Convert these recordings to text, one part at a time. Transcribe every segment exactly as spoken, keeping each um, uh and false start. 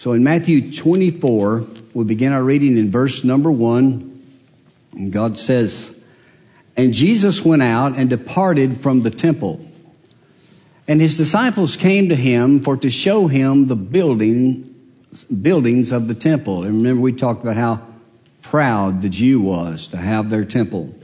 So in Matthew twenty-four, we begin our reading in verse number one. And God says, "And Jesus went out and departed from the temple. And his disciples came to him for to show him the building, buildings of the temple." And remember, we talked about how proud the Jew was to have their temple.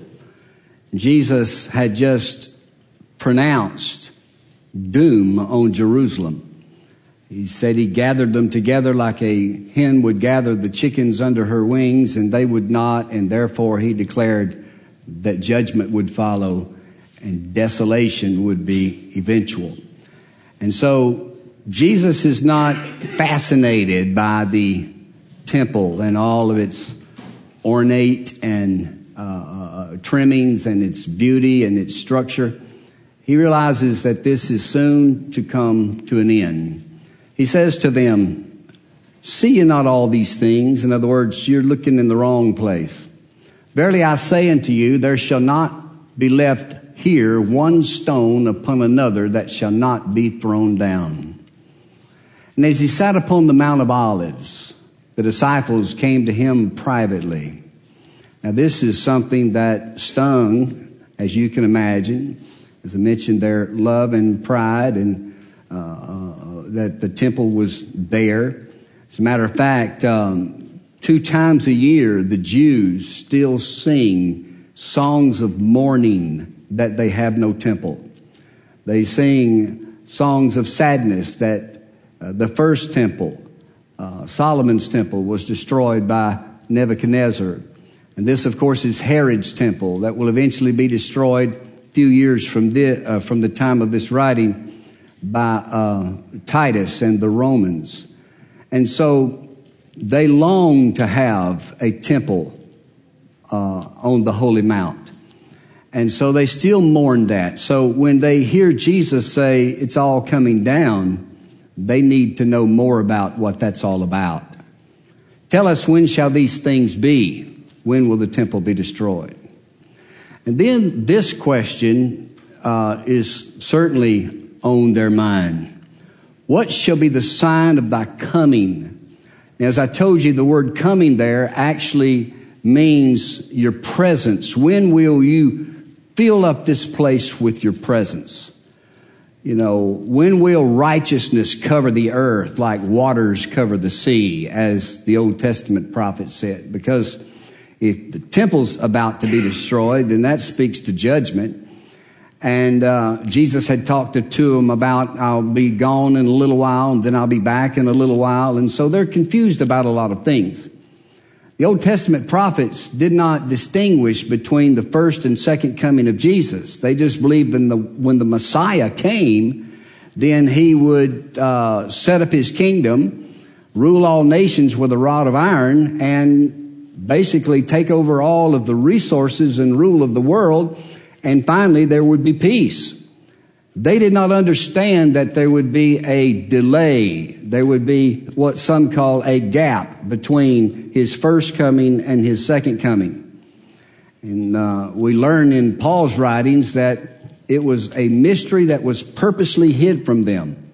Jesus had just pronounced doom on Jerusalem. He said he gathered them together like a hen would gather the chickens under her wings, and they would not, and therefore he declared that judgment would follow and desolation would be eventual. And so Jesus is not fascinated by the temple and all of its ornate and uh, uh, trimmings and its beauty and its structure. He realizes that this is soon to come to an end. He says to them, "See ye not all these things?" In other words, you're looking in the wrong place. "Verily I say unto you, there shall not be left here one stone upon another that shall not be thrown down." And as he sat upon the Mount of Olives, the disciples came to him privately. Now this is something that stung, as you can imagine, as I mentioned, their love and pride and uh, that the temple was there. As a matter of fact, um, two times a year, the Jews still sing songs of mourning that they have no temple. They sing songs of sadness that uh, the first temple, uh, Solomon's temple, was destroyed by Nebuchadnezzar. And this, of course, is Herod's temple that will eventually be destroyed a few years from the, uh, from the time of this writing by uh, Titus and the Romans. And so they long to have a temple uh, on the Holy Mount. And so they still mourn that. So when they hear Jesus say it's all coming down, they need to know more about what that's all about. "Tell us, when shall these things be? When will the temple be destroyed?" And then this question uh, is certainly on their mind. "What shall be the sign of thy coming?" Now, as I told you, the word coming there actually means your presence. When will you fill up this place with your presence? You know, when will righteousness cover the earth like waters cover the sea, as the Old Testament prophet said? Because if the temple's about to be destroyed, then that speaks to judgment. And uh, Jesus had talked to, to them about, I'll be gone in a little while, and then I'll be back in a little while. And so they're confused about a lot of things. The Old Testament prophets did not distinguish between the first and second coming of Jesus. They just believed in the, when the Messiah came, then he would uh, set up his kingdom, rule all nations with a rod of iron, and basically take over all of the resources and rule of the world. And finally, there would be peace. They did not understand that there would be a delay. There would be what some call a gap between his first coming and his second coming. And uh, we learn in Paul's writings that it was a mystery that was purposely hid from them.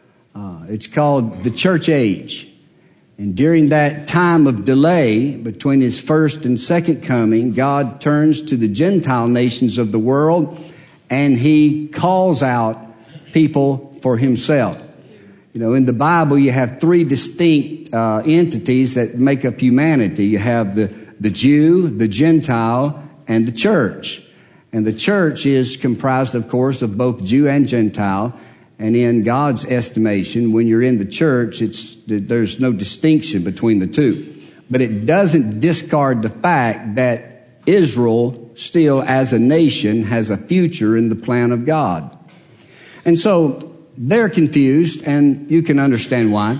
Uh, it's called the church age. And during that time of delay between his first and second coming, God turns to the Gentile nations of the world and he calls out people for himself. You know, in the Bible, you have three distinct uh, entities that make up humanity. You have the, the Jew, the Gentile, and the church. And the church is comprised, of course, of both Jew and Gentile. And in God's estimation, when you're in the church, it's there's no distinction between the two. But it doesn't discard the fact that Israel still, as a nation, has a future in the plan of God. And so they're confused, and you can understand why.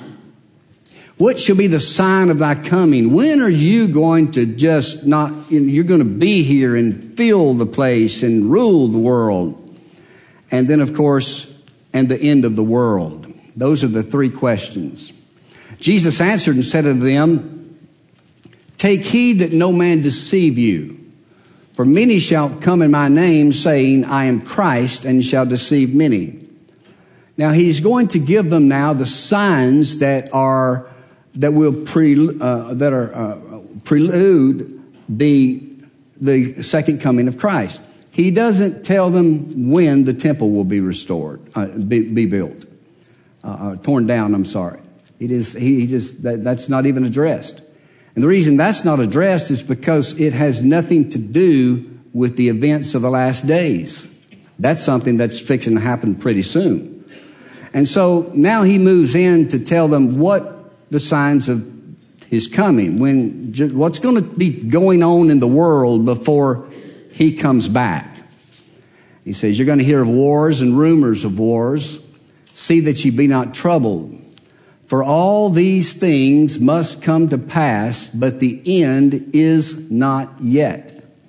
What shall be the sign of thy coming? When are you going to just not, you know, you're going to be here and fill the place and rule the world? And then, of course, and the end of the world. Those are the three questions. Jesus answered and said unto them, "Take heed that no man deceive you. For many shall come in my name, saying, I am Christ, and shall deceive many." Now he's going to give them now the signs that are that will pre, uh, that are uh, prelude the the second coming of Christ. He doesn't tell them when the temple will be restored, uh, be, be built, uh, uh, torn down. I'm sorry. It is. He, he just that, that's not even addressed. And the reason that's not addressed is because it has nothing to do with the events of the last days. That's something that's fixing to happen pretty soon. And so now he moves in to tell them what the signs of his coming, when what's going to be going on in the world before he comes back. He says, you're going to hear of wars and rumors of wars. See that ye be not troubled. For all these things must come to pass, but the end is not yet.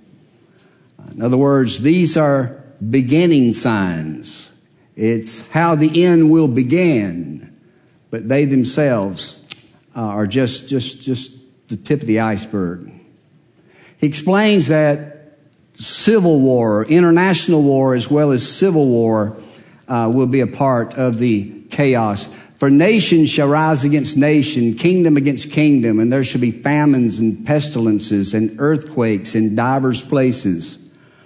In other words, these are beginning signs. It's how the end will begin, but they themselves uh, are just, just, just the tip of the iceberg. He explains that civil war, international war, as well as civil war, uh, will be a part of the chaos. For nation shall rise against nation, kingdom against kingdom, and there shall be famines and pestilences and earthquakes in divers places.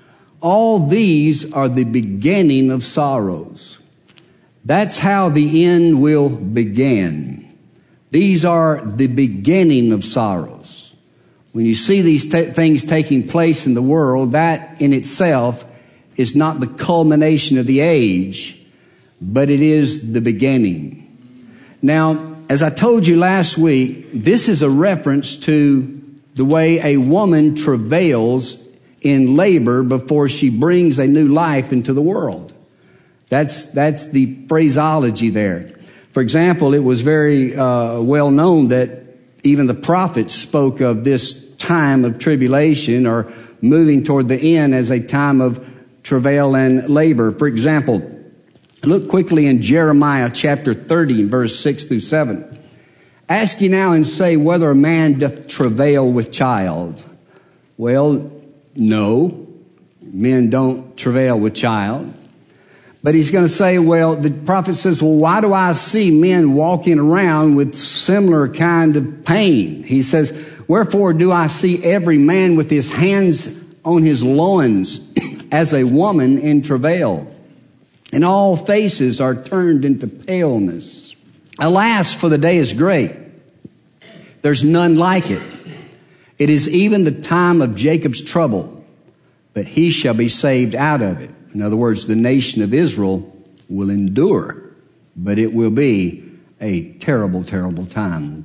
All these are the beginning of sorrows. That's how the end will begin. These are the beginning of sorrows. When you see these t- things taking place in the world, that in itself is not the culmination of the age, but it is the beginning. Now, as I told you last week, this is a reference to the way a woman travails in labor before she brings a new life into the world. That's, that's the phraseology there. For example, it was very uh, well known that even the prophets spoke of this time of tribulation or moving toward the end as a time of travail and labor. For example, look quickly in Jeremiah chapter thirty, verse six through seven. Ask ye now and say whether a man doth travail with child. Well, no, men don't travail with child. But he's going to say, well, the prophet says, well, why do I see men walking around with similar kind of pain? He says, wherefore do I see every man with his hands on his loins as a woman in travail? And all faces are turned into paleness. Alas, for the day is great. There's none like it. It is even the time of Jacob's trouble, but he shall be saved out of it. In other words, the nation of Israel will endure, but it will be a terrible, terrible time.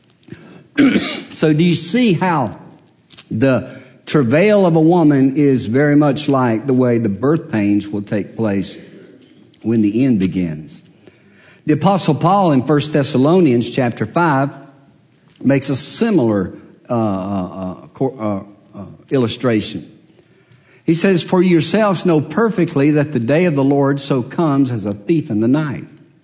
So do you see how the travail of a woman is very much like the way the birth pains will take place when the end begins? The Apostle Paul in First Thessalonians chapter five makes a similar uh, uh, uh, uh, illustration. He says, for yourselves know perfectly that the day of the Lord so comes as a thief in the night.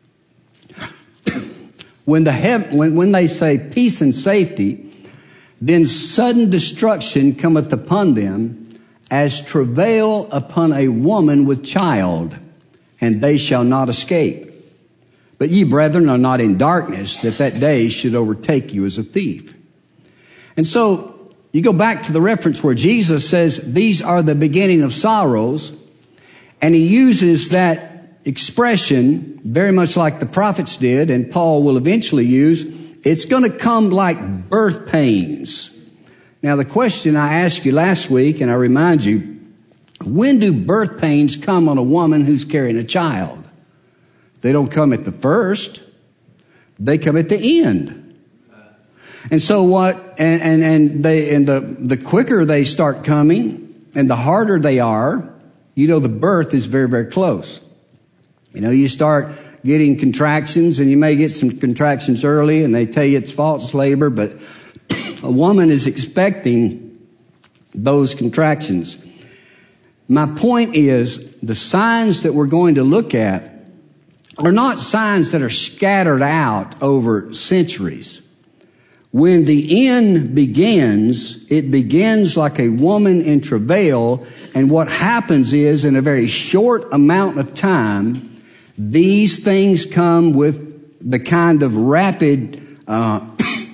When, the hev- when, when they say peace and safety, then sudden destruction cometh upon them as travail upon a woman with child, and they shall not escape. But ye, brethren, are not in darkness, that that day should overtake you as a thief. And so you go back to the reference where Jesus says, these are the beginning of sorrows, and he uses that expression very much like the prophets did, and Paul will eventually use, it's going to come like birth pains. Now, the question I asked you last week, and I remind you, when do birth pains come on a woman who's carrying a child? They don't come at the first. They come at the end. And so what, and, and, and they, and the, the quicker they start coming and the harder they are, you know, the birth is very, very close. You know, you start getting contractions, and you may get some contractions early, and they tell you it's false labor, but a woman is expecting those contractions. My point is, the signs that we're going to look at are not signs that are scattered out over centuries. When the end begins, it begins like a woman in travail, and what happens is, in a very short amount of time, these things come with the kind of rapid uh,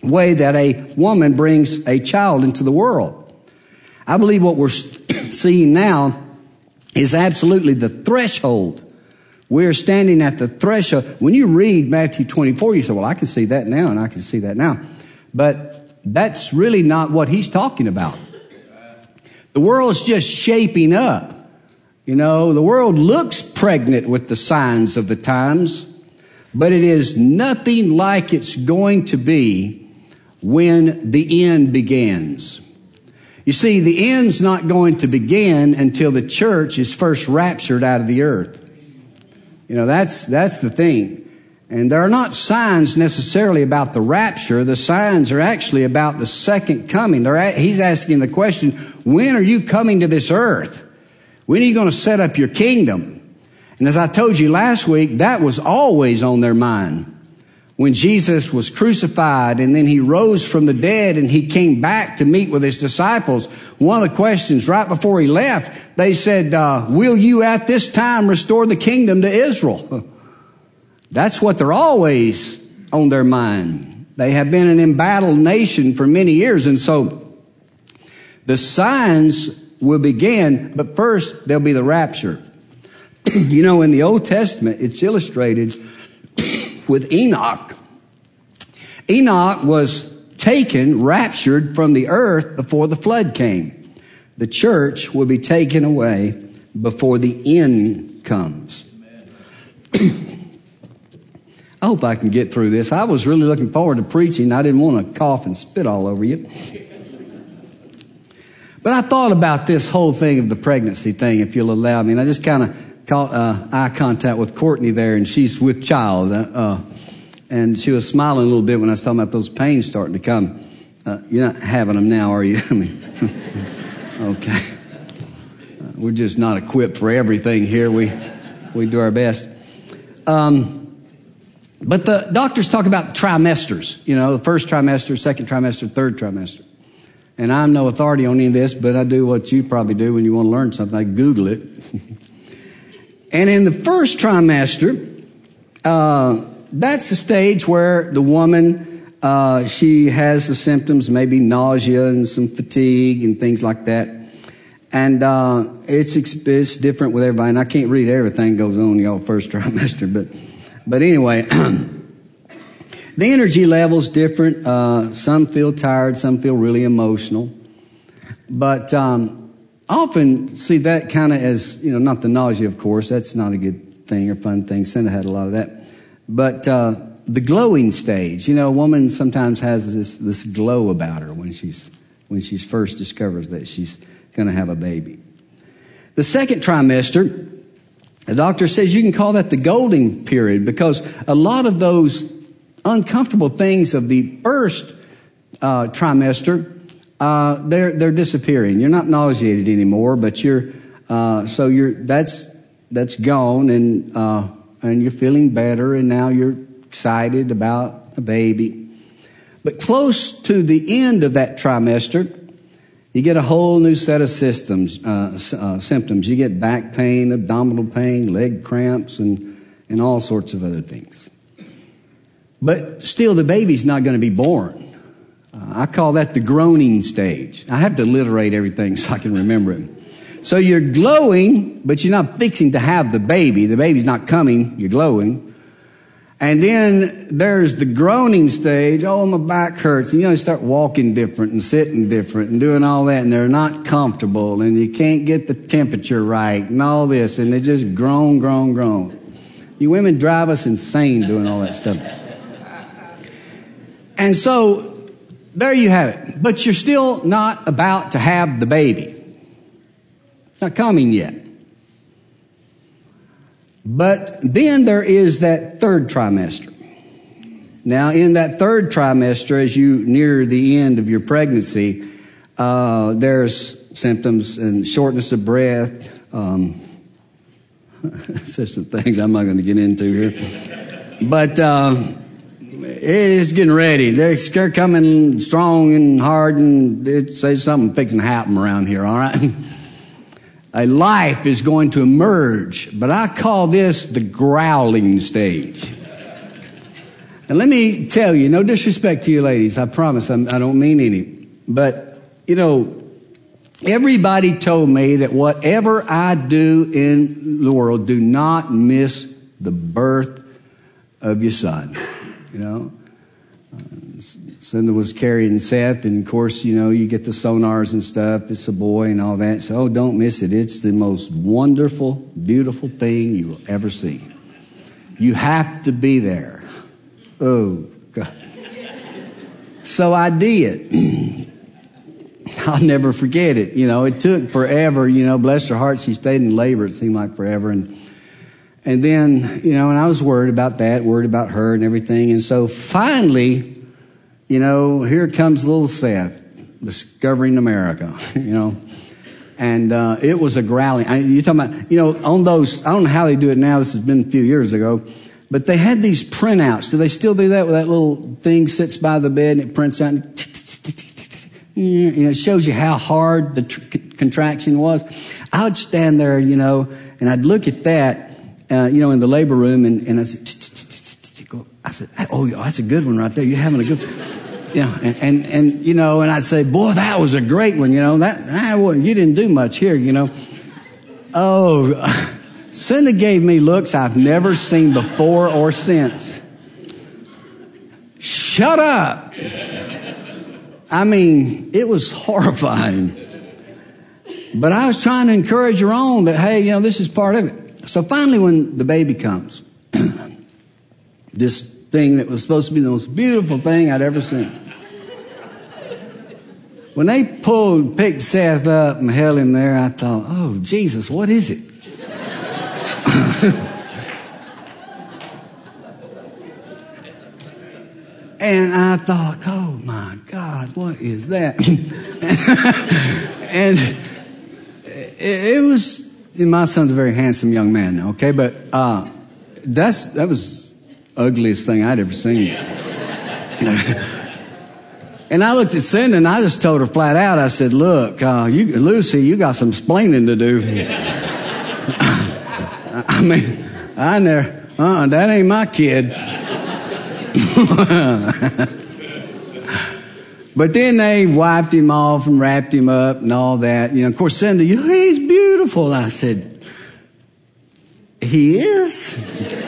way that a woman brings a child into the world. I believe what we're seeing now is absolutely the threshold. We're standing at the threshold. When you read Matthew twenty-four, you say, well, I can see that now and I can see that now. But that's really not what he's talking about. The world's just shaping up. You know, the world looks pregnant with the signs of the times, but it is nothing like it's going to be when the end begins. You see, the end's not going to begin until the church is first raptured out of the earth. You know, that's that's the thing. And there are not signs necessarily about the rapture. The signs are actually about the second coming. They're, he's asking the question, when are you coming to this earth? When are you going to set up your kingdom? And as I told you last week, that was always on their mind. When Jesus was crucified and then he rose from the dead and he came back to meet with his disciples, one of the questions right before he left, they said, uh, will you at this time restore the kingdom to Israel? That's what they're always on their mind. They have been an embattled nation for many years. And so the signs will begin, but first there'll be the rapture. You know, in the Old Testament, it's illustrated with Enoch. Enoch was taken, raptured from the earth before the flood came. The church will be taken away before the end comes. I hope I can get through this. I was really looking forward to preaching. I didn't want to cough and spit all over you. But I thought about this whole thing of the pregnancy thing, if you'll allow me. And I just kind of caught uh, eye contact with Courtney there, and she's with child. Uh, uh, and she was smiling a little bit when I was talking about those pains starting to come. Uh, you're not having them now, are you? I mean, okay. Uh, we're just not equipped for everything here. We we do our best. Um, but the doctors talk about trimesters. You know, the first trimester, second trimester, third trimester. And I'm no authority on any of this, but I do what you probably do when you want to learn something. I Google it. And in the first trimester, uh, that's the stage where the woman, uh, she has the symptoms, maybe nausea and some fatigue and things like that. And uh, it's it's different with everybody. And I can't read everything goes on in y'all first trimester, but but anyway, the energy level's different. Uh, some feel tired, some feel really emotional, but. Um, I often see that kind of as, you know, not the nausea, of course. That's not a good thing or fun thing. Cinda had a lot of that. But uh, the glowing stage. You know, a woman sometimes has this this glow about her when she's when she's first discovers that she's going to have a baby. The second trimester, the doctor says you can call that the golden period, because a lot of those uncomfortable things of the first uh, trimester, Uh, they're, they're disappearing. You're not nauseated anymore, but you're, uh, so you're, that's, that's gone, and, uh, and you're feeling better, and now you're excited about a baby. But close to the end of that trimester, you get a whole new set of systems, uh, uh, symptoms. You get back pain, abdominal pain, leg cramps, and, and all sorts of other things. But still, the baby's not going to be born. I call that the groaning stage. I have to alliterate everything so I can remember it. So you're glowing, but you're not fixing to have the baby. The baby's not coming. You're glowing. And then there's the groaning stage. Oh, my back hurts. And you know, you start walking different and sitting different and doing all that. And they're not comfortable. And you can't get the temperature right and all this. And they just groan, groan, groan. You women drive us insane doing all that stuff. And so there you have it. But you're still not about to have the baby. It's not coming yet. But then there is that third trimester. Now, in that third trimester, as you near the end of your pregnancy, uh, there's symptoms and shortness of breath. Um, there's some things I'm not going to get into here. But uh, it's getting ready. They're, they're coming strong and hard, and it says something fixing to happen around here, all right? A life is going to emerge, but I call this the growling stage. And let me tell you, no disrespect to you ladies, I promise I'm, I don't mean any. But, you know, everybody told me that whatever I do in the world, do not miss the birth of your son. You know, uh, Cinda was carrying Seth, and of course, you know, you get the sonars and stuff. It's a boy and all that. So, oh, don't miss it. It's the most wonderful, beautiful thing you will ever see. You have to be there. Oh, God. So I did. I'll never forget it. You know, it took forever. You know, bless her heart, she stayed in labor. It seemed like forever. And and then, you know, and I was worried about that, worried about her and everything. And so finally, you know, here comes little Seth, discovering America, you know. And uh, it was a growling. I, you're talking about, you know, on those, I don't know how they do it now. This has been a few years ago. But they had these printouts. Do they still do that, where that little thing sits by the bed and it prints out? And you know, it shows you how hard the tr- contraction was. I would stand there, you know, and I'd look at that, uh, you know, in the labor room, and, and I said, I said, oh, that's a good one right there. You're having a good one. Yeah, and, and, and, you know, and I'd say, boy, that was a great one, you know. That, that wasn't, you didn't do much here, you know. Oh, Cinda gave me looks I've never seen before or since. Shut up. I mean, it was horrifying. But I was trying to encourage her on that, hey, you know, this is part of it. So finally, when the baby comes, this thing that was supposed to be the most beautiful thing I'd ever seen. When they pulled, picked Seth up and held him there, I thought, oh, Jesus, what is it? And I thought, oh my God, what is that? And it, it was, my son's a very handsome young man, okay, but uh, that's that was the ugliest thing I'd ever seen. And I looked at Cinda and I just told her flat out, I said, look, uh, you, Lucy, you got some explaining to do. I mean, I never, uh-uh, that ain't my kid. But then they wiped him off and wrapped him up and all that. You know, of course, Cindy, you know, he's beautiful. I said, he is?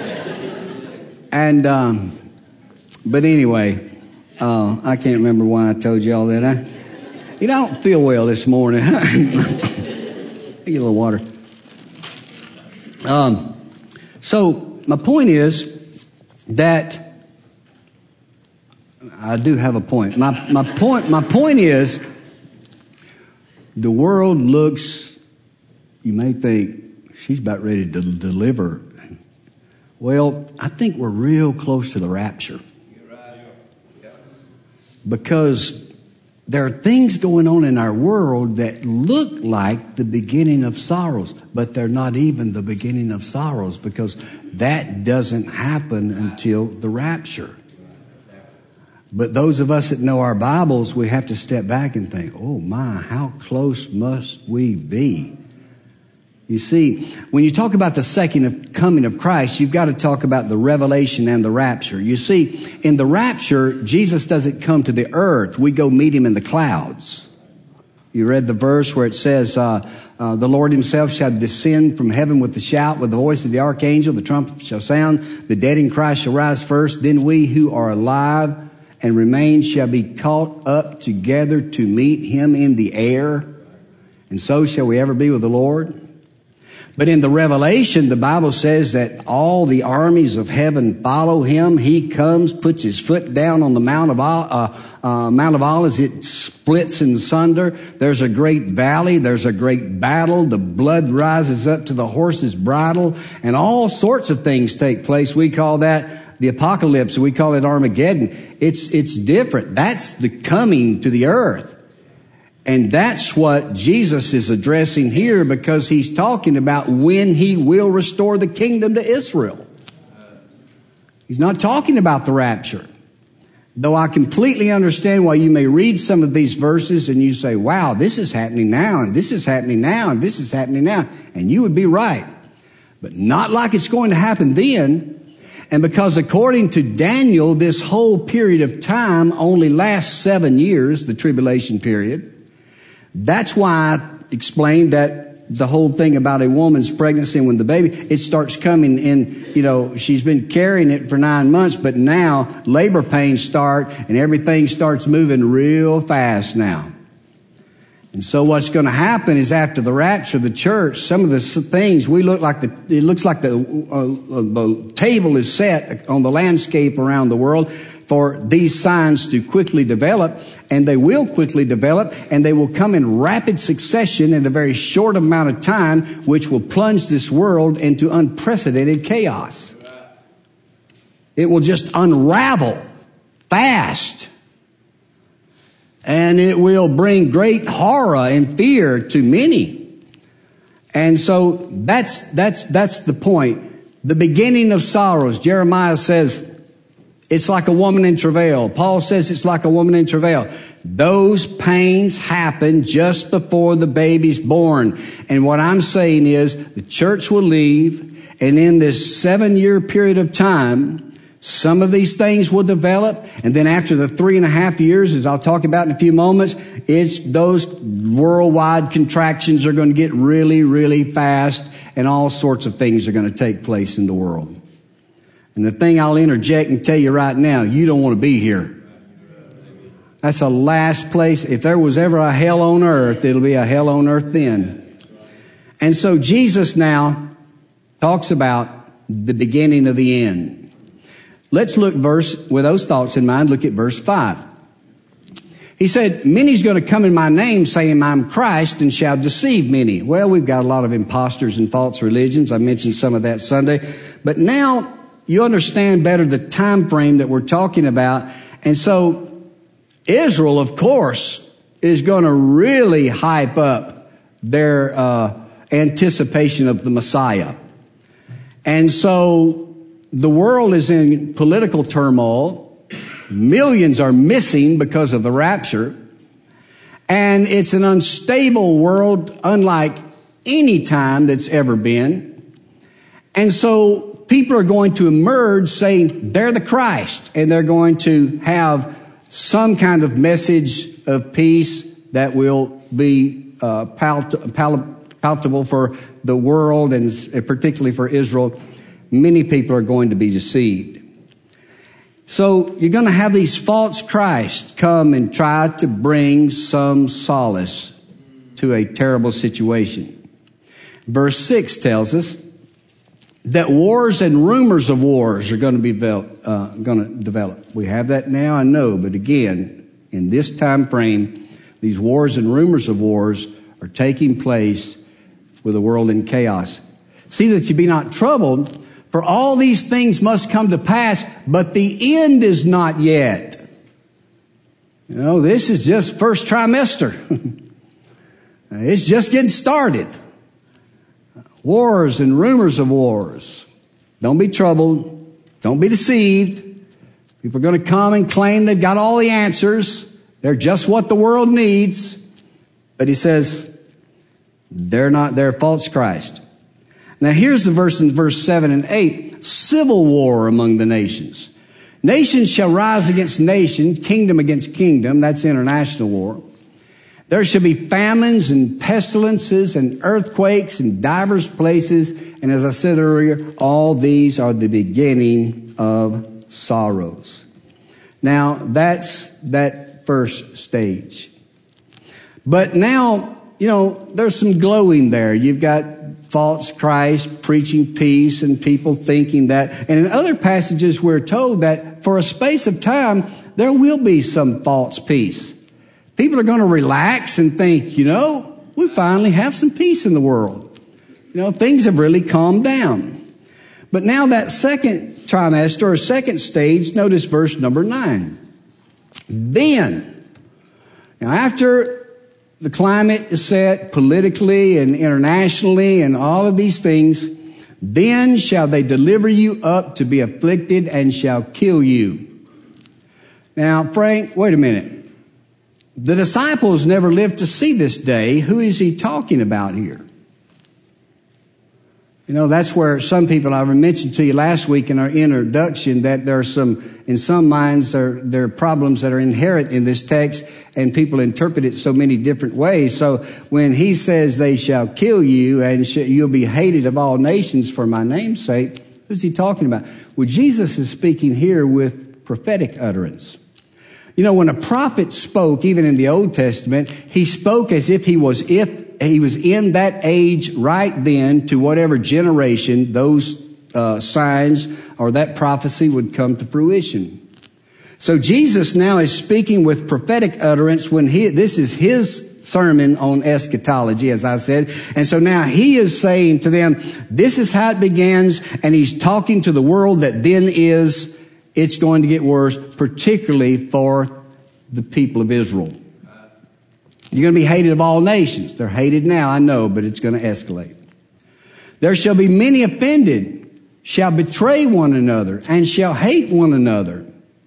And, um, but anyway, uh, I can't remember why I told you all that. I, you know, I don't feel well this morning. Get a little water. Um, so my point is that I do have a point. My my point my point is the world looks, you may think she's about ready to deliver. Well, I think we're real close to the rapture. Because there are things going on in our world that look like the beginning of sorrows, but they're not even the beginning of sorrows, because that doesn't happen until the rapture. But those of us that know our Bibles, we have to step back and think, oh my, how close must we be? You see, when you talk about the second coming of Christ, you've got to talk about the revelation and the rapture. You see, in the rapture, Jesus doesn't come to the earth. We go meet him in the clouds. You read the verse where it says, uh, uh, the Lord himself shall descend from heaven with a shout, with the voice of the archangel, the trumpet shall sound, the dead in Christ shall rise first, then we who are alive and remain shall be caught up together to meet him in the air, and so shall we ever be with the Lord. But in the Revelation, the Bible says that all the armies of heaven follow him. He comes, puts his foot down on the Mount of, uh, uh, Mount of Olives. It splits in sunder. There's a great valley. There's a great battle. The blood rises up to the horse's bridle, and all sorts of things take place. We call that the apocalypse. We call it Armageddon. It's, it's different. That's the coming to the earth. And that's what Jesus is addressing here, because he's talking about when he will restore the kingdom to Israel. He's not talking about the rapture. Though I completely understand why you may read some of these verses and you say, wow, this is happening now, and this is happening now, and this is happening now. And you would be right. But not like it's going to happen then. And because according to Daniel, this whole period of time only lasts seven years, the tribulation period. That's why I explained that the whole thing about a woman's pregnancy and when the baby, it starts coming in, you know, she's been carrying it for nine months, but now labor pains start and everything starts moving real fast now. And so what's going to happen is after the rapture of the church, some of the things we look like the, it looks like the, uh, the table is set on the landscape around the world for these signs to quickly develop, and they will quickly develop, and they will come in rapid succession in a very short amount of time, which will plunge this world into unprecedented chaos. It will just unravel fast. And it will bring great horror and fear to many. And so that's, that's, that's the point. The beginning of sorrows. Jeremiah says, it's like a woman in travail. Paul says it's like a woman in travail. Those pains happen just before the baby's born. And what I'm saying is the church will leave, and in this seven-year period of time, some of these things will develop, and then after the three and a half years, as I'll talk about in a few moments, it's those worldwide contractions are going to get really, really fast, and all sorts of things are going to take place in the world. And the thing I'll interject and tell you right now, you don't want to be here. That's the last place. If there was ever a hell on earth, it'll be a hell on earth then. And so Jesus now talks about the beginning of the end. Let's look verse, with those thoughts in mind, look at verse five. He said, many's going to come in my name saying I'm Christ and shall deceive many. Well, we've got a lot of imposters and false religions. I mentioned some of that Sunday. But now you understand better the time frame that we're talking about. And so Israel, of course, is going to really hype up their uh, anticipation of the Messiah. And so the world is in political turmoil. Millions are missing because of the rapture. And it's an unstable world unlike any time that's ever been. And so people are going to emerge saying they're the Christ, and they're going to have some kind of message of peace that will be uh, palt- pal- palatable for the world and particularly for Israel. Many people are going to be deceived. So you're going to have these false Christs come and try to bring some solace to a terrible situation. Verse six tells us that wars and rumors of wars are going to be develop, uh, going to develop. We have that now, I know, but again, in this time frame, these wars and rumors of wars are taking place with the world in chaos. See that you be not troubled, for all these things must come to pass, but the end is not yet. You know, this is just first trimester. It's just getting started. Wars and rumors of wars. Don't be troubled. Don't be deceived. People are going to come and claim they've got all the answers. They're just what the world needs. But he says, they're not, they're false Christ. Now here's the verse in verse seven and eight. Civil war among the nations. Nations shall rise against nation, kingdom against kingdom. That's international war. There shall be famines and pestilences and earthquakes in divers places. And as I said earlier, all these are the beginning of sorrows. Now that's that first stage. But now, you know, there's some glowing there. You've got false Christ preaching peace and people thinking that. And in other passages, we're told that for a space of time, there will be some false peace. People are going to relax and think, you know, we finally have some peace in the world. You know, things have really calmed down. But now that second trimester or second stage, notice verse number nine. Then, now after the climate is set politically and internationally and all of these things, then shall they deliver you up to be afflicted and shall kill you. Now, Frank, wait a minute. The disciples never lived to see this day. Who is he talking about here? You know, that's where some people, I mentioned to you last week in our introduction that there are some, in some minds, there, there are problems that are inherent in this text, and people interpret it so many different ways. So when he says they shall kill you and sh- you'll be hated of all nations for my name's sake, who's he talking about? Well, Jesus is speaking here with prophetic utterance. You know, when a prophet spoke, even in the Old Testament, he spoke as if he was if he was in that age right then to whatever generation those uh, signs or that prophecy would come to fruition. So Jesus now is speaking with prophetic utterance when he, this is his sermon on eschatology, as I said. And so now he is saying to them, this is how it begins. And he's talking to the world that then is, it's going to get worse, particularly for the people of Israel. You're going to be hated of all nations. They're hated now, I know, but it's going to escalate. There shall be many offended, shall betray one another, and shall hate one another.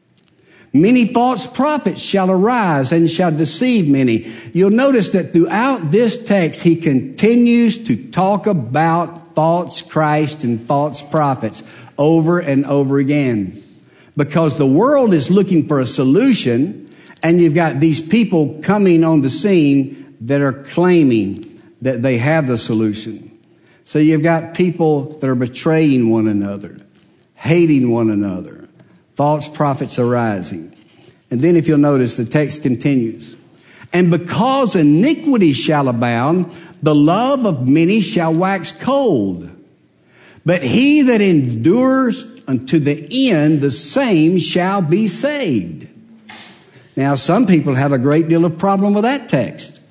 Many false prophets shall arise and shall deceive many. You'll notice that throughout this text, he continues to talk about false Christ and false prophets over and over again. Because the world is looking for a solution, and you've got these people coming on the scene that are claiming that they have the solution. So you've got people that are betraying one another, hating one another, false prophets arising. And then if you'll notice, the text continues. And because iniquity shall abound, the love of many shall wax cold. But he that endures unto the end, the same shall be saved. Now, some people have a great deal of problem with that text.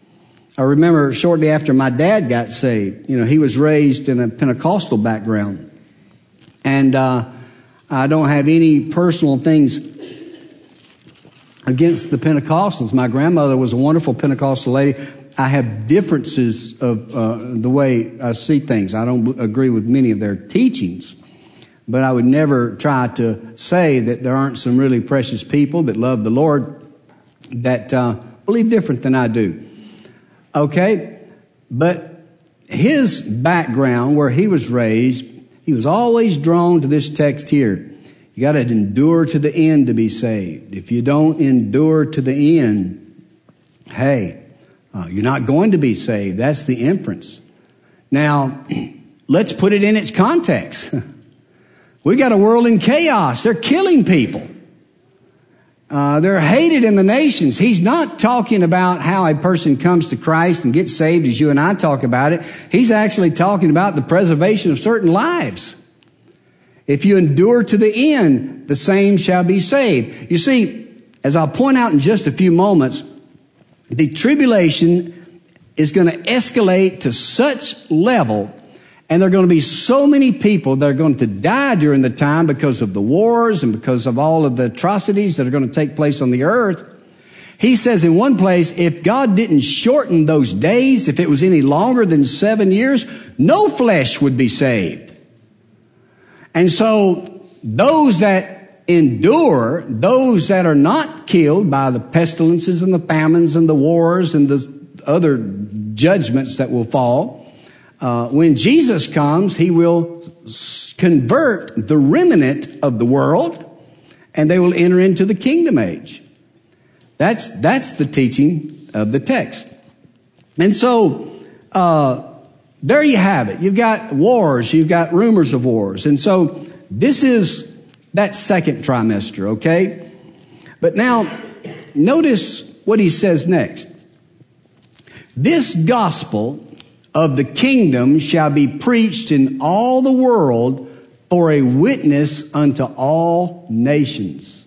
I remember shortly after my dad got saved, you know, he was raised in a Pentecostal background. And uh, I don't have any personal things against the Pentecostals. My grandmother was a wonderful Pentecostal lady. I have differences of uh, the way I see things. I don't agree with many of their teachings. But I would never try to say that there aren't some really precious people that love the Lord that uh, believe different than I do. Okay? But his background, where he was raised, he was always drawn to this text here. You got to endure to the end to be saved. If you don't endure to the end, hey, uh, you're not going to be saved. That's the inference. Now, let's put it in its context. We got a world in chaos. They're killing people. Uh, they're hated in the nations. He's not talking about how a person comes to Christ and gets saved as you and I talk about it. He's actually talking about the preservation of certain lives. If you endure to the end, the same shall be saved. You see, as I'll point out in just a few moments, the tribulation is going to escalate to such level, and there are going to be so many people that are going to die during the time because of the wars and because of all of the atrocities that are going to take place on the earth. He says in one place, if God didn't shorten those days, if it was any longer than seven years, no flesh would be saved. And so those that endure, those that are not killed by the pestilences and the famines and the wars and the other judgments that will fall, Uh, when Jesus comes, he will convert the remnant of the world, and they will enter into the kingdom age. That's that's the teaching of the text. And so uh, there you have it. You've got wars. You've got rumors of wars. And so this is that second trimester, okay? But now notice what he says next. This gospel of the kingdom shall be preached in all the world for a witness unto all nations.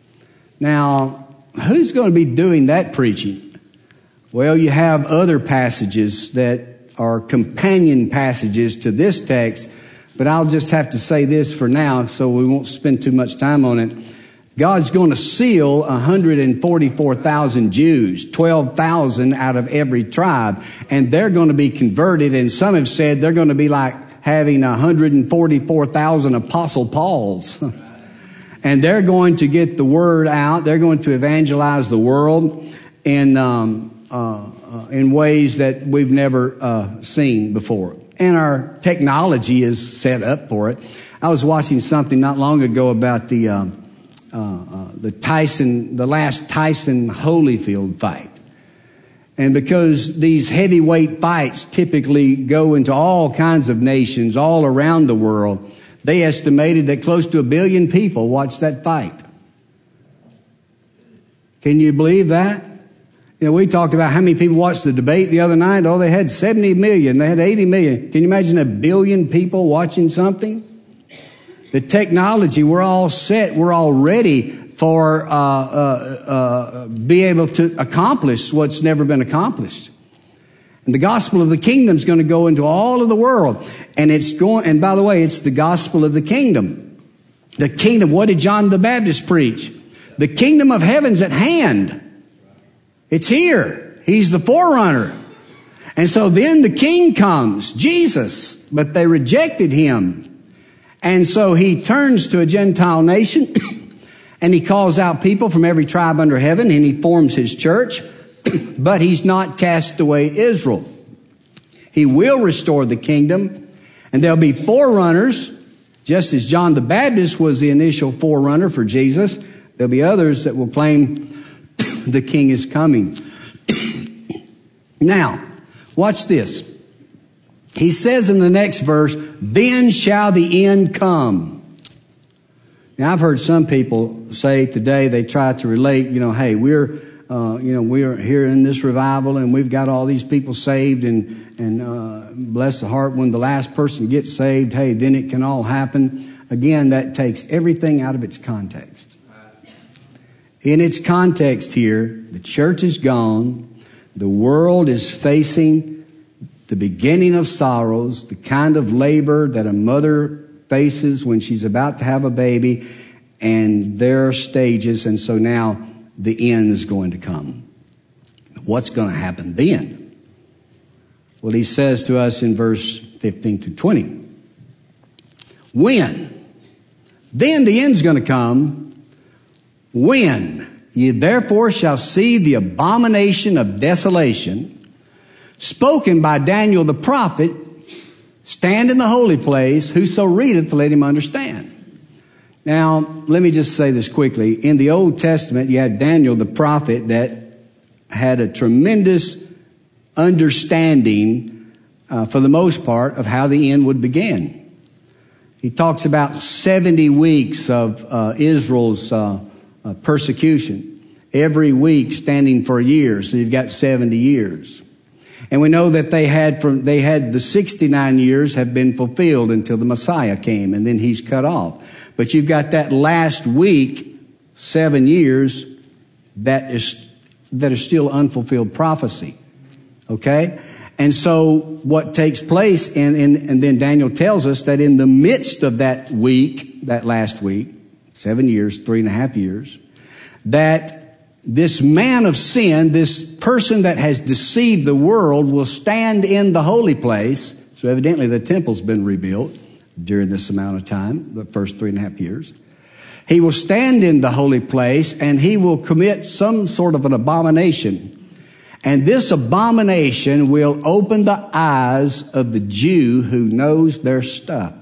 Now, who's going to be doing that preaching? Well, you have other passages that are companion passages to this text, but I'll just have to say this for now so we won't spend too much time on it. God's going to seal one hundred forty-four thousand Jews, twelve thousand out of every tribe, and they're going to be converted. And some have said they're going to be like having one hundred forty-four thousand Apostle Pauls. And they're going to get the word out. They're going to evangelize the world in, um, uh, uh, in ways that we've never uh, seen before. and our technology is set up for it. I was watching something not long ago about the uh, uh, uh, the Tyson, the last Tyson Holyfield fight. And because these heavyweight fights typically go into all kinds of nations all around the world, they estimated that close to a billion people watched that fight. Can you believe that? You know, we talked about how many people watched the debate the other night. Oh, they had seventy million. They had eighty million. Can you imagine a billion people watching something? The technology, we're all set. We're all ready for uh, uh, uh, be able to accomplish what's never been accomplished. And the gospel of the kingdom is going to go into all of the world. And it's going, and by the way, it's the gospel of the kingdom. The kingdom, what did John the Baptist preach? The kingdom of heaven's at hand. It's here. He's the forerunner. And so then the king comes, Jesus, but they rejected him. And so he turns to a Gentile nation and he calls out people from every tribe under heaven and he forms his church, but he's not cast away Israel. He will restore the kingdom and there'll be forerunners, just as John the Baptist was the initial forerunner for Jesus. There'll be others that will claim the king is coming. Now, watch this. He says in the next verse, then shall the end come. Now, I've heard some people say today, they try to relate, you know, hey, we're, uh, you know, we're here in this revival and we've got all these people saved and, and, uh, bless the heart when the last person gets saved, hey, then it can all happen. Again, that takes everything out of its context. In its context here, the church is gone. The world is facing the beginning of sorrows, the kind of labor that a mother faces when she's about to have a baby, and there are stages, and so now the end is going to come. What's going to happen then? Well, he says to us in verse fifteen to twenty, when? Then the end's going to come. When ye therefore shall see the abomination of desolation, spoken by Daniel the prophet, stand in the holy place, whoso readeth, let him understand. Now, let me just say this quickly. In the Old Testament, you had Daniel the prophet that had a tremendous understanding, uh, for the most part, of how the end would begin. He talks about seventy weeks of uh, Israel's uh, uh, persecution, every week standing for a year, so you've got seventy years. And we know that they had from they had the sixty-nine years have been fulfilled until the Messiah came, and then he's cut off. But you've got that last week, seven years, that is that are still unfulfilled prophecy. Okay? And so what takes place, and, and, and then Daniel tells us that in the midst of that week, that last week, seven years, three and a half years, that this man of sin, this person that has deceived the world, will stand in the holy place. So evidently the temple's been rebuilt during this amount of time, the first three and a half years. He will stand in the holy place and he will commit some sort of an abomination. And this abomination will open the eyes of the Jew who knows their stuff.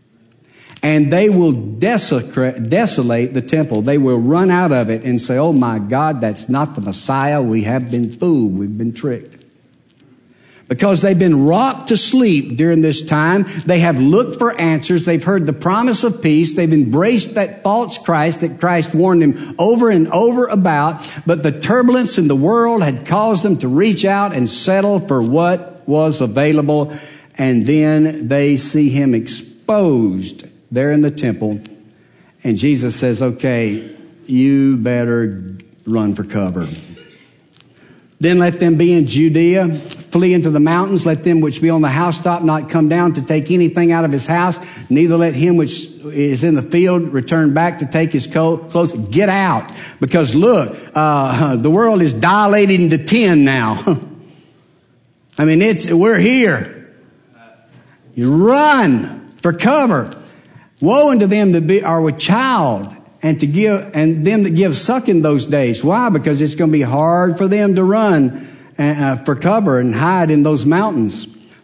And they will desecrate, desolate the temple. They will run out of it and say, oh my God, that's not the Messiah. We have been fooled. We've been tricked. Because they've been rocked to sleep during this time. They have looked for answers. They've heard the promise of peace. They've embraced that false Christ that Christ warned them over and over about. But the turbulence in the world had caused them to reach out and settle for what was available. And then they see him exposed there in the temple. And Jesus says, okay, you better run for cover. Then let them be in Judea, flee into the mountains. Let them which be on the housetop not come down to take anything out of his house. Neither let him which is in the field return back to take his clothes. Get out. Because look, uh, the world is dilated into ten now. I mean, it's, we're here. You run for cover. Woe unto them that be, are with child, and to give, and them that give suck in those days. Why? Because it's going to be hard for them to run uh, for cover and hide in those mountains.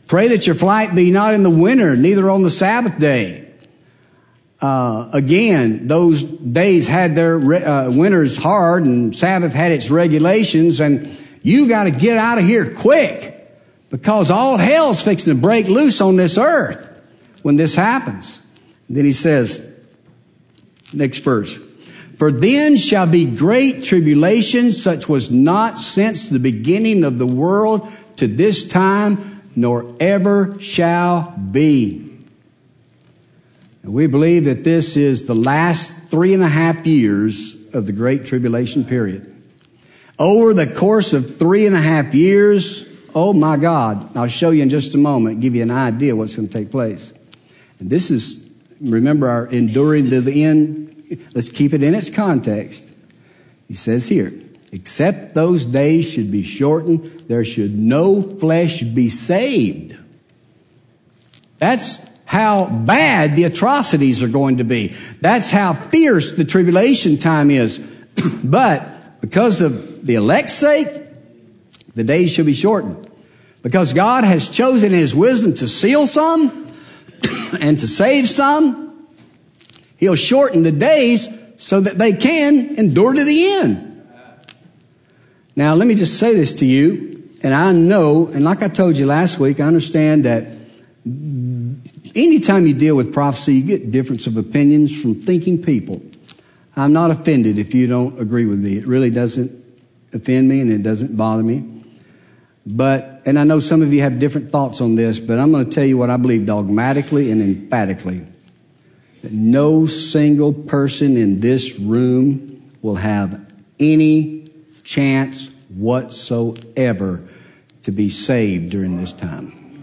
Pray that your flight be not in the winter, neither on the Sabbath day. Uh, again, those days had their uh, winters hard, and Sabbath had its regulations, and you got to get out of here quick, because all hell's fixing to break loose on this earth when this happens. And then he says, next verse, for then shall be great tribulation, such was not since the beginning of the world to this time, nor ever shall be. And we believe that this is the last three and a half years of the Great Tribulation period. Over the course of three and a half years, oh my God, I'll show you in just a moment, give you an idea what's going to take place. And this is, remember, our enduring to the end. Let's keep it in its context. He says here, except those days should be shortened, there should no flesh be saved. That's how bad the atrocities are going to be. That's how fierce the tribulation time is. But because of the elect's sake, the days shall be shortened. Because God has chosen in His wisdom to seal some and to save some, He'll shorten the days so that they can endure to the end. Now, let me just say this to you, and I know, and like I told you last week, I understand that anytime you deal with prophecy, you get difference of opinions from thinking people. I'm not offended if you don't agree with me. It really doesn't offend me, and it doesn't bother me. But, and I know some of you have different thoughts on this, but I'm going to tell you what I believe dogmatically and emphatically. That no single person in this room will have any chance whatsoever to be saved during this time.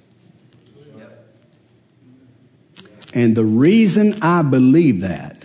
And the reason I believe that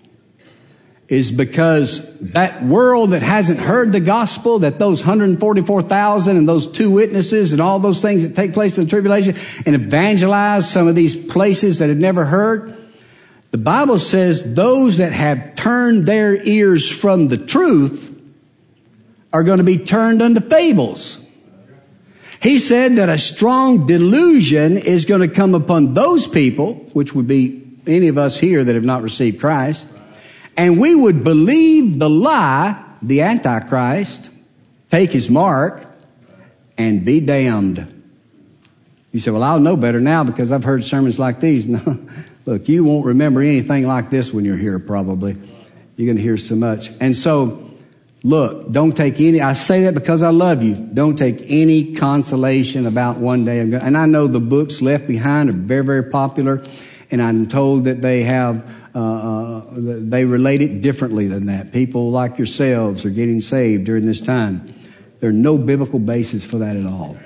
is because that world that hasn't heard the gospel, that those one hundred forty-four thousand and those two witnesses and all those things that take place in the tribulation and evangelize some of these places that had never heard, the Bible says those that have turned their ears from the truth are going to be turned unto fables. He said that a strong delusion is going to come upon those people, which would be any of us here that have not received Christ, and we would believe the lie, the Antichrist, take his mark, and be damned. You say, well, I'll know better now because I've heard sermons like these. No. Look, you won't remember anything like this when you're here, probably. You're going to hear so much. And so, look, don't take any, I say that because I love you. Don't take any consolation about one day. I'm going, and I know the books left behind are very, very popular. And I'm told that they have, uh, uh, they relate it differently than that. People like yourselves are getting saved during this time. There's no biblical basis for that at all.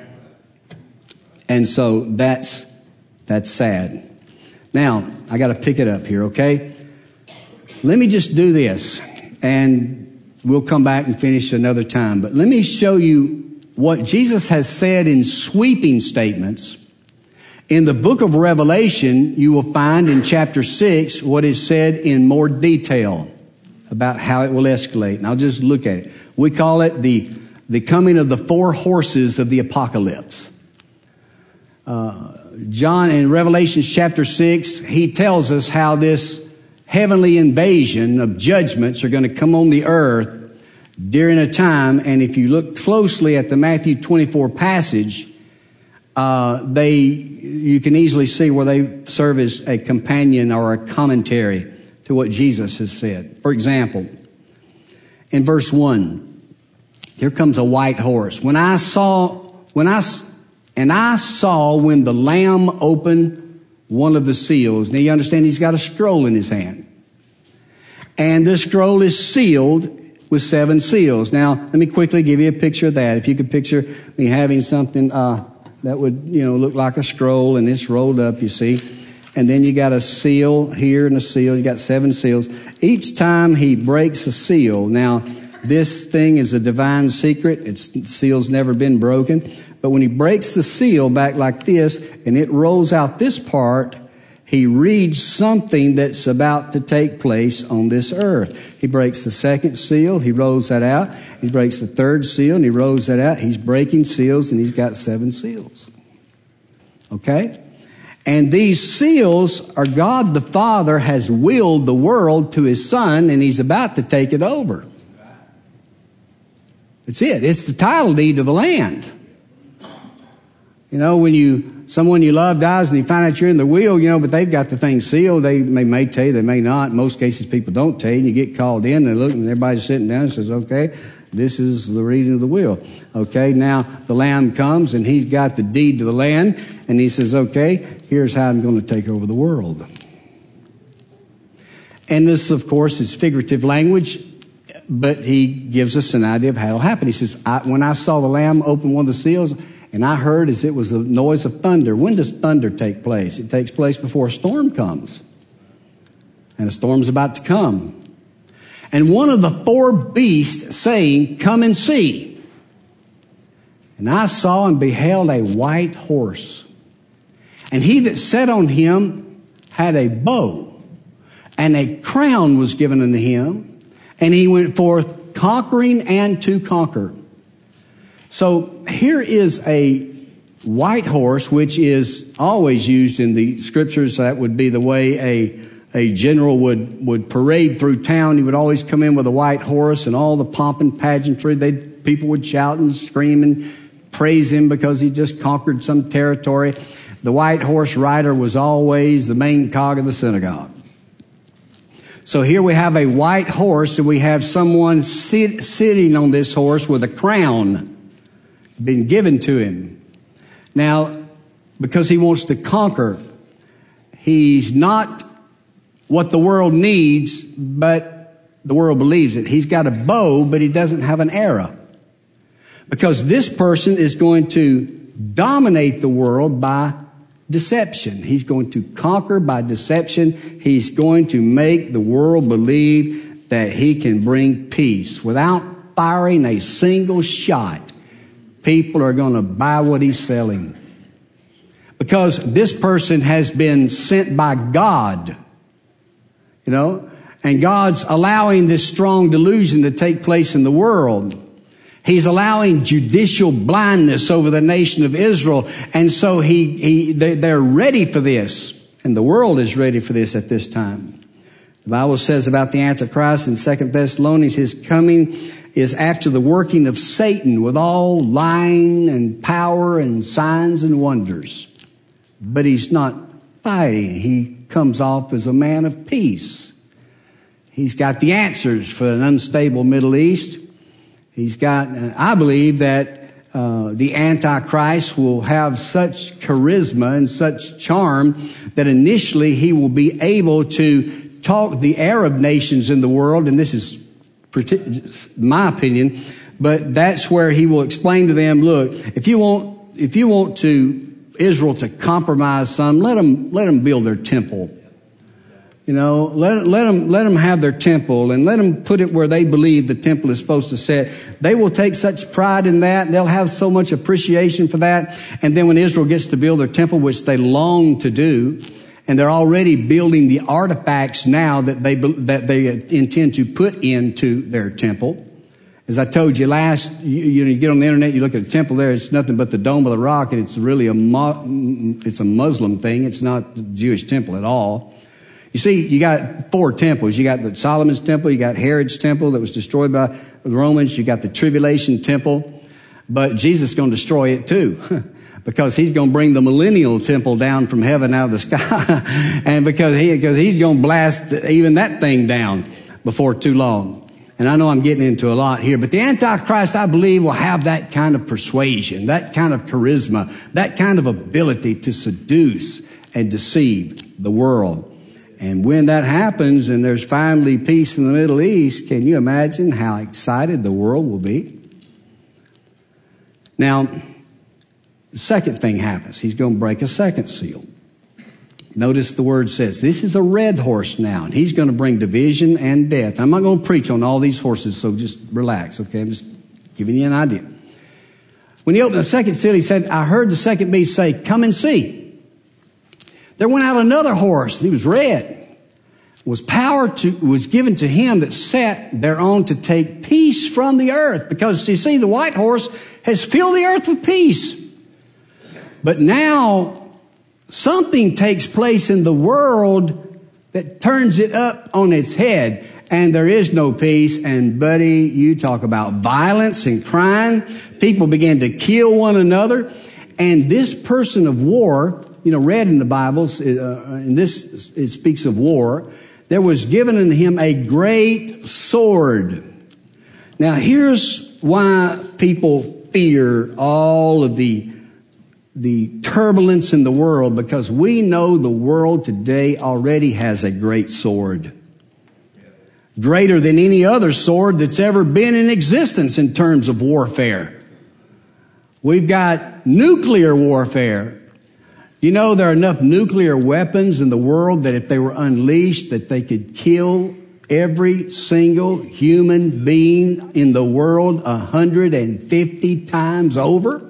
And so that's, that's sad. Now, I got to pick it up here, okay? Let me just do this, and we'll come back and finish another time. But let me show you what Jesus has said in sweeping statements. In the book of Revelation, you will find in chapter six what is said in more detail about how it will escalate. And I'll just look at it. We call it the, the coming of the four horses of the apocalypse. Uh, John in Revelation chapter six, he tells us how this heavenly invasion of judgments are going to come on the earth during a time. And if you look closely at the Matthew twenty-four passage, uh, they, you can easily see where they serve as a companion or a commentary to what Jesus has said. For example, in verse one, here comes a white horse. When I saw, when I And I saw when the Lamb opened one of the seals. Now you understand he's got a scroll in his hand. And this scroll is sealed with seven seals. Now, let me quickly give you a picture of that. If you could picture me having something uh, that would, you know, look like a scroll, and it's rolled up, you see. And then you got a seal here and a seal. You got seven seals. Each time he breaks a seal. Now, this thing is a divine secret. It's, the seal's never been broken. But when he breaks the seal back like this, and it rolls out this part, he reads something that's about to take place on this earth. He breaks the second seal, he rolls that out. He breaks the third seal, and he rolls that out. He's breaking seals, and he's got seven seals. Okay? And these seals are God the Father has willed the world to His Son, and He's about to take it over. That's it. It's the title deed to the land. You know, when you someone you love dies and you find out you're in the will, you know, but they've got the thing sealed. They may, may tell you, they may not. In most cases, people don't tell you. And you get called in, and they look, and everybody's sitting down and says, okay, this is the reading of the will. Okay, now the Lamb comes, and He's got the deed to the land, and He says, okay, here's how I'm going to take over the world. And this, of course, is figurative language, but He gives us an idea of how it'll happen. He says, I, when I saw the Lamb open one of the seals, and I heard as it was the noise of thunder. When does thunder take place? It takes place before a storm comes. And a storm's about to come. And one of the four beasts saying, come and see. And I saw and beheld a white horse. And he that sat on him had a bow. And a crown was given unto him. And he went forth conquering and to conquer. So here is a white horse, which is always used in the scriptures. That would be the way a, a general would, would parade through town. He would always come in with a white horse and all the pomp and pageantry. They people would shout and scream and praise him because he just conquered some territory. The white horse rider was always the main cog of the synagogue. So here we have a white horse, and we have someone sit, sitting on this horse with a crown been given to him. Now, because he wants to conquer, he's not what the world needs, but the world believes it. He's got a bow, but he doesn't have an arrow. Because this person is going to dominate the world by deception. He's going to conquer by deception. He's going to make the world believe that he can bring peace without firing a single shot. People are going to buy what he's selling. Because this person has been sent by God. You know, and God's allowing this strong delusion to take place in the world. He's allowing judicial blindness over the nation of Israel. And so he, he, they, they're ready for this. And the world is ready for this at this time. The Bible says about the Antichrist in Second Thessalonians, his coming is after the working of Satan with all lying and power and signs and wonders. But he's not fighting. He comes off as a man of peace. He's got the answers for an unstable Middle East. He's got, I believe that uh, the Antichrist will have such charisma and such charm that initially he will be able to talk the Arab nations in the world, and this is my opinion, but that's where he will explain to them, look, if you want, if you want to Israel to compromise some, let them, let them build their temple. You know, let, let them, let them have their temple and let them put it where they believe the temple is supposed to sit. They will take such pride in that. And they'll have so much appreciation for that. And then when Israel gets to build their temple, which they long to do, and they're already building the artifacts now that they, that they intend to put into their temple. As I told you last, you, you, know, you get on the internet, you look at a temple there, it's nothing but the Dome of the Rock, and it's really a, it's a Muslim thing. It's not the Jewish temple at all. You see, you got four temples. You got the Solomon's temple, you got Herod's temple that was destroyed by the Romans, you got the Tribulation temple, but Jesus is going to destroy it too. Because he's going to bring the millennial temple down from heaven out of the sky. And because he, because he's going to blast even that thing down before too long. And I know I'm getting into a lot here, but the Antichrist, I believe, will have that kind of persuasion, that kind of charisma, that kind of ability to seduce and deceive the world. And when that happens and there's finally peace in the Middle East, can you imagine how excited the world will be? Now, the second thing happens. He's going to break a second seal. Notice the word says, this is a red horse now, and he's going to bring division and death. I'm not going to preach on all these horses, so just relax, okay? I'm just giving you an idea. When he opened the second seal, he said, I heard the second beast say, come and see. There went out another horse, and he was red. Was power to, was given to him that sat thereon to take peace from the earth. Because, you see, the white horse has filled the earth with peace. But now something takes place in the world that turns it up on its head. And there is no peace. And buddy, you talk about violence and crime. People begin to kill one another. And this person of war, you know, read in the Bibles, uh, and this, it speaks of war. There was given unto him a great sword. Now here's why people fear all of the, the turbulence in the world, because we know the world today already has a great sword. Greater than any other sword that's ever been in existence in terms of warfare. We've got nuclear warfare. You know, there are enough nuclear weapons in the world that if they were unleashed, that they could kill every single human being in the world one hundred fifty times over.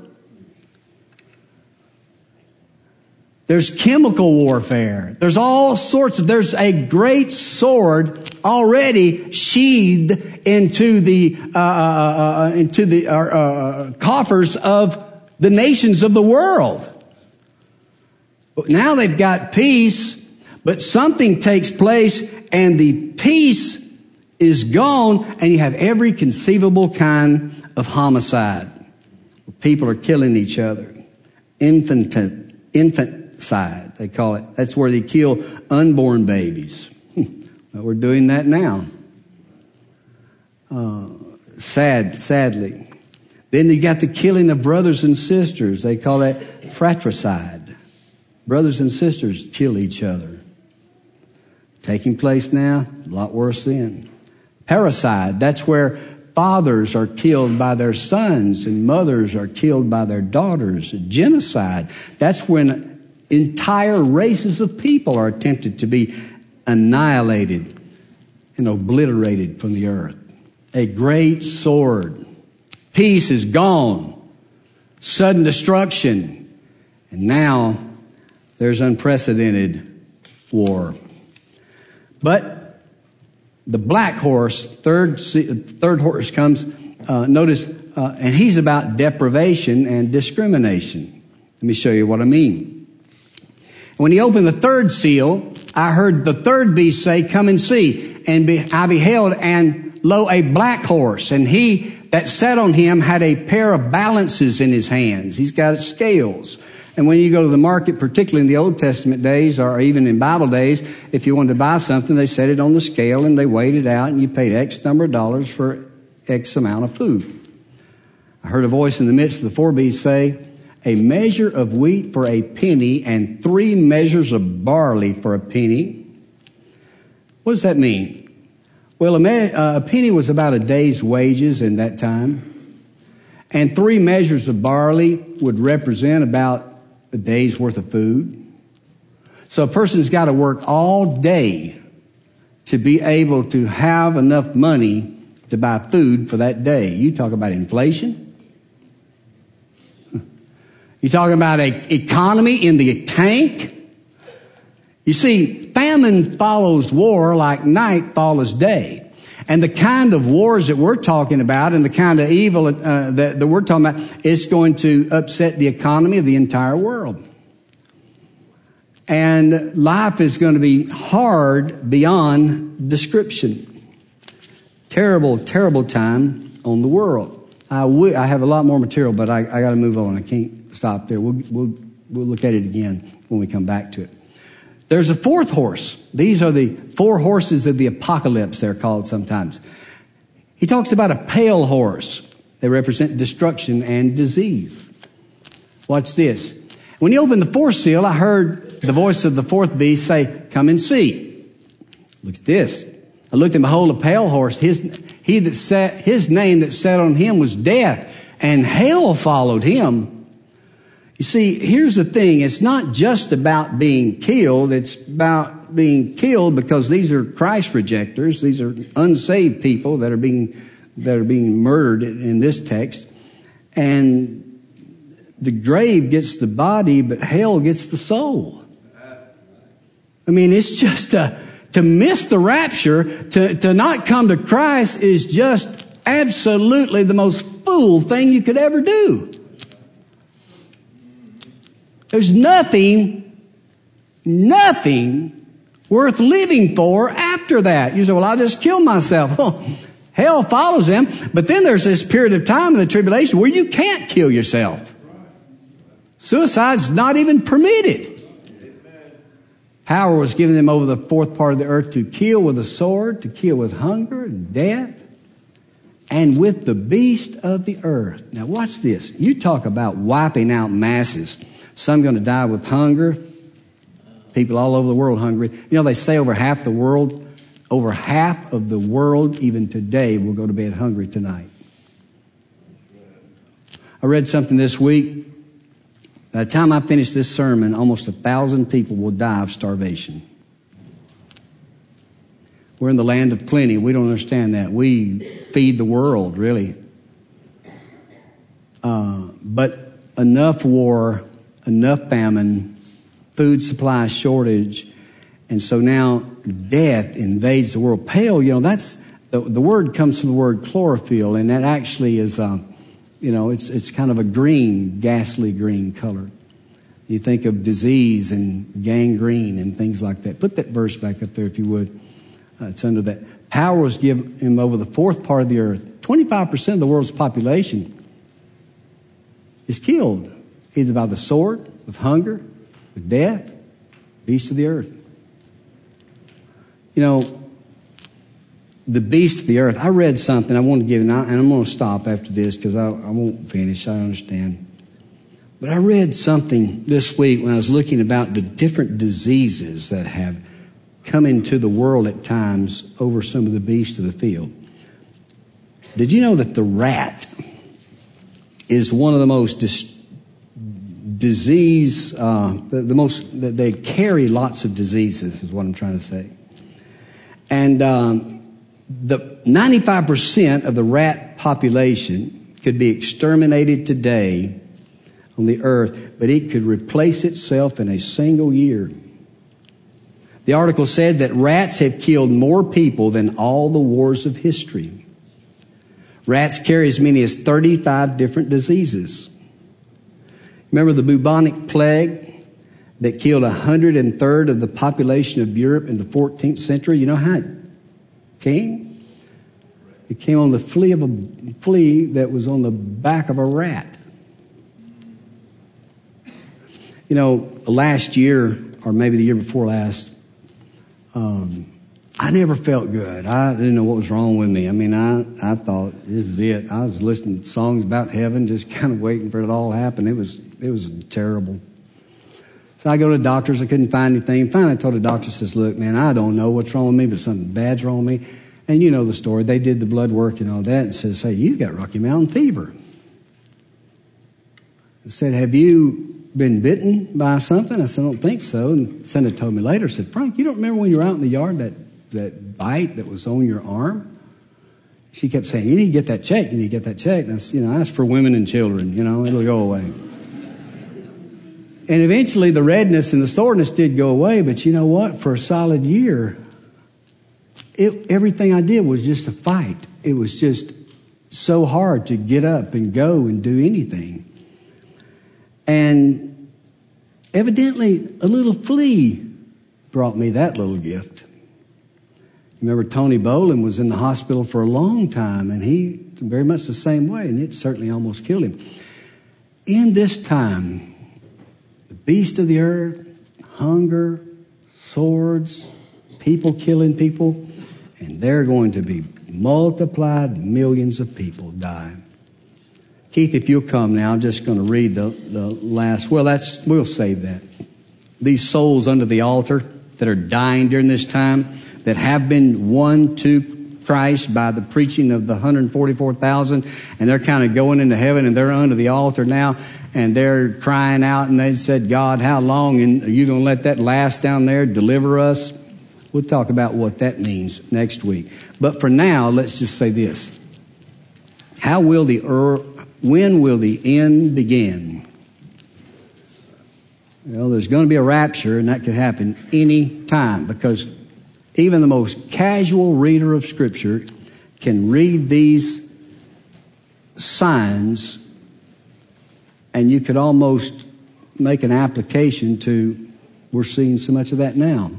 There's chemical warfare. There's all sorts of, there's a great sword already sheathed into the, uh, uh, uh into the, uh, uh, coffers of the nations of the world. But now they've got peace, but something takes place and the peace is gone, and you have every conceivable kind of homicide. People are killing each other. Infant, infanticide, they call it. That's where they kill unborn babies. Well, we're doing that now. Uh, sad, sadly. Then you got the killing of brothers and sisters. They call that fratricide. Brothers and sisters kill each other. Taking place now, a lot worse then. Parricide, that's where fathers are killed by their sons and mothers are killed by their daughters. Genocide, that's when entire races of people are attempted to be annihilated and obliterated from the earth. A great sword. Peace is gone. Sudden destruction. And now there's unprecedented war. But the black horse, third third horse comes, uh, notice, uh, and he's about deprivation and discrimination. Let me show you what I mean. When he opened the third seal, I heard the third beast say, "Come and see." And be, I beheld, and lo, a black horse, and he that sat on him had a pair of balances in his hands. He's got scales. And when you go to the market, particularly in the Old Testament days or even in Bible days, if you wanted to buy something, they set it on the scale and they weighed it out and you paid X number of dollars for X amount of food. I heard a voice in the midst of the four beasts say, "A measure of wheat for a penny and three measures of barley for a penny." What does that mean? Well, a, me- uh, a penny was about a day's wages in that time. And three measures of barley would represent about a day's worth of food. So a person's got to work all day to be able to have enough money to buy food for that day. You talk about inflation. You talking about an economy in the tank. You see, famine follows war like night follows day. And the kind of wars that we're talking about and the kind of evil uh, that, that we're talking about is going to upset the economy of the entire world. And life is going to be hard beyond description. Terrible, terrible time on the world. I, w- I have a lot more material, but I, I got to move on. I can't stop there. We'll, we'll, we'll look at it again when we come back to it. There's a fourth horse. These are the four horses of the apocalypse, they're called sometimes. He talks about a pale horse. They represent destruction and disease. Watch this. When he opened the fourth seal, I heard the voice of the fourth beast say, "Come and see." Look at this. I looked and behold, a pale horse. His, he that sat, his name that sat on him was Death, and hell followed him. You see, here's the thing. It's not just about being killed. It's about being killed because these are Christ rejectors. These are unsaved people that are being, that are being murdered in this text. And the grave gets the body, but hell gets the soul. I mean, it's just a, to miss the rapture, to, to not come to Christ is just absolutely the most fool thing you could ever do. There's nothing nothing worth living for after that. You say, well, I'll just kill myself. Well, hell follows them. But then there's this period of time in the tribulation where you can't kill yourself. Suicide's not even permitted. Power was given them over the fourth part of the earth to kill with a sword, to kill with hunger and death, and with the beast of the earth. Now watch this. You talk about wiping out masses. Some going to die with hunger. People all over the world hungry. You know, they say over half the world, over half of the world, even today, will go to bed hungry tonight. I read something this week. By the time I finish this sermon, almost a thousand people will die of starvation. We're in the land of plenty. We don't understand that. We feed the world, really. Uh, but enough war, enough famine, food supply shortage, and so now death invades the world. Pale, you know, that's the, the word comes from the word chlorophyll, and that actually is, uh, you know, it's it's kind of a green, ghastly green color. You think of disease and gangrene and things like that. Put that verse back up there if you would. Uh, it's under that. Power was given him over the fourth part of the earth. twenty-five percent of the world's population is killed either by the sword, with hunger, with death, beast of the earth. You know, the beast of the earth. I read something I want to give, and, I, and I'm going to stop after this because I, I won't finish. I understand. But I read something this week when I was looking about the different diseases that have come into the world at times over some of the beasts of the field. Did you know that the rat is one of the most dis- disease, uh, the, the most, that they carry lots of diseases is what I'm trying to say. And um, the ninety-five percent of the rat population could be exterminated today on the earth, but it could replace itself in a single year. The article said that rats have killed more people than all the wars of history. Rats carry as many as thirty-five different diseases. Remember the bubonic plague that killed a hundred and third of the population of Europe in the fourteenth century? You know how it came? It came on the flea of a flea that was on the back of a rat. You know, last year, or maybe the year before last, um, I never felt good. I didn't know what was wrong with me. I mean, I, I thought, this is it. I was listening to songs about heaven, just kind of waiting for it all to happen. It was, it was terrible. So I go to the doctors. I couldn't find anything. Finally, I told the doctor, says, look, man, I don't know what's wrong with me, but something bad's wrong with me. And you know the story. They did the blood work and all that and says, hey, you've got Rocky Mountain fever. I said, have you been bitten by something? I said, I don't think so. And Senator told me later, said, Frank, you don't remember when you were out in the yard, that, that bite that was on your arm? She kept saying, you need to get that checked. You need to get that checked. And I said, you know, that's for women and children. You know, it'll go away. And eventually the redness and the soreness did go away. But you know what? For a solid year, it, everything I did was just a fight. It was just so hard to get up and go and do anything. And evidently, a little flea brought me that little gift. Remember, Tony Bolin was in the hospital for a long time, and he very much the same way, and it certainly almost killed him. In this time, the beast of the earth, hunger, swords, people killing people, and they're going to be multiplied. Millions of people die. Keith, if you'll come now, I'm just going to read the, the last. Well, that's we'll save that. These souls under the altar that are dying during this time, that have been won to Christ by the preaching of the one hundred forty-four thousand, and they're kind of going into heaven, and they're under the altar now, and they're crying out, and they said, God, how long? And are you going to let that last down there? Deliver us? We'll talk about what that means next week. But for now, let's just say this. How will the earth... When will the end begin? Well, there's going to be a rapture, and that could happen any time, because even the most casual reader of Scripture can read these signs, and you could almost make an application to we're seeing so much of that now.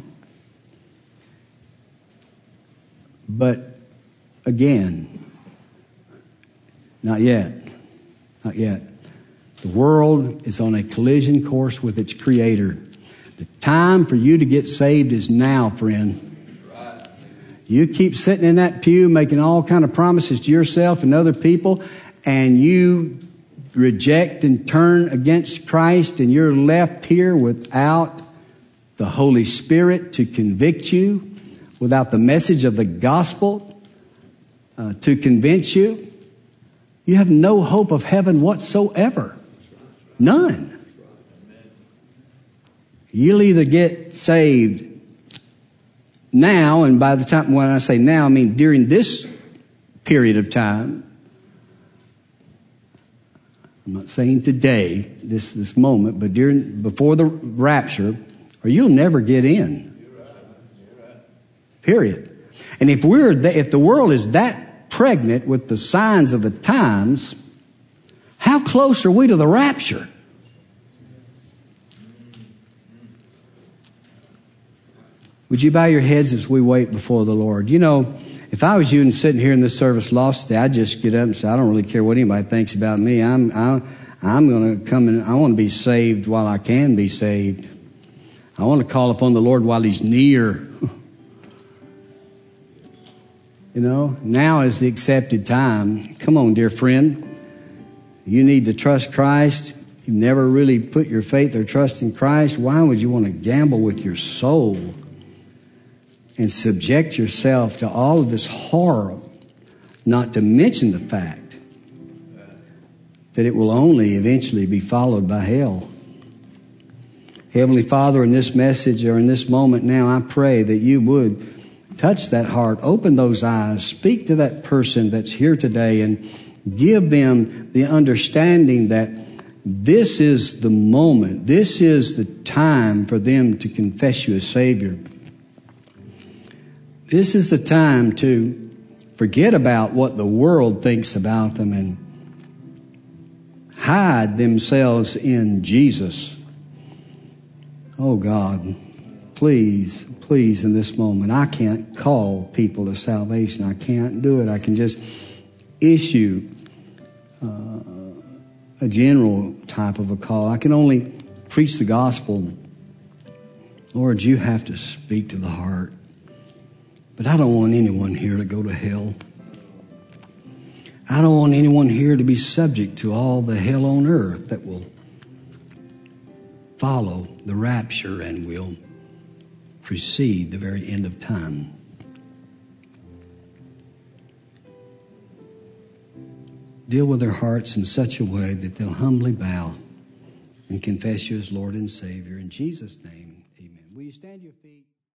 But again, not yet. Not yet. The world is on a collision course with its Creator. The time for you to get saved is now, friend. You keep sitting in that pew making all kind of promises to yourself and other people, and you reject and turn against Christ, and you're left here without the Holy Spirit to convict you, without the message of the gospel uh, to convince you. You have no hope of heaven whatsoever. None. You'll either get saved now, and by the time, when I say now, I mean during this period of time. I'm not saying today, this this moment, but during before the rapture, or you'll never get in. Period. And if we're th- if the world is that pregnant with the signs of the times, how close are we to the rapture? Would you bow your heads as we wait before the Lord? You know, if I was you and sitting here in this service lost today, I'd just get up and say, I don't really care what anybody thinks about me. I'm I'm, I'm going to come and I want to be saved while I can be saved. I want to call upon the Lord while He's near. You know, now is the accepted time. Come on, dear friend. You need to trust Christ. You've never really put your faith or trust in Christ. Why would you want to gamble with your soul and subject yourself to all of this horror, not to mention the fact that it will only eventually be followed by hell? Heavenly Father, in this message or in this moment now, I pray that you would touch that heart, open those eyes, speak to that person that's here today, and give them the understanding that this is the moment, this is the time for them to confess you as Savior. This is the time to forget about what the world thinks about them and hide themselves in Jesus. Oh God, please, please in this moment, I can't call people to salvation. I can't do it. I can just issue uh, a general type of a call. I can only preach the gospel. Lord, you have to speak to the heart. But I don't want anyone here to go to hell. I don't want anyone here to be subject to all the hell on earth that will follow the rapture and will precede the very end of time. Deal with their hearts in such a way that they'll humbly bow and confess you as Lord and Savior. In Jesus' name, amen. Will you stand to your feet?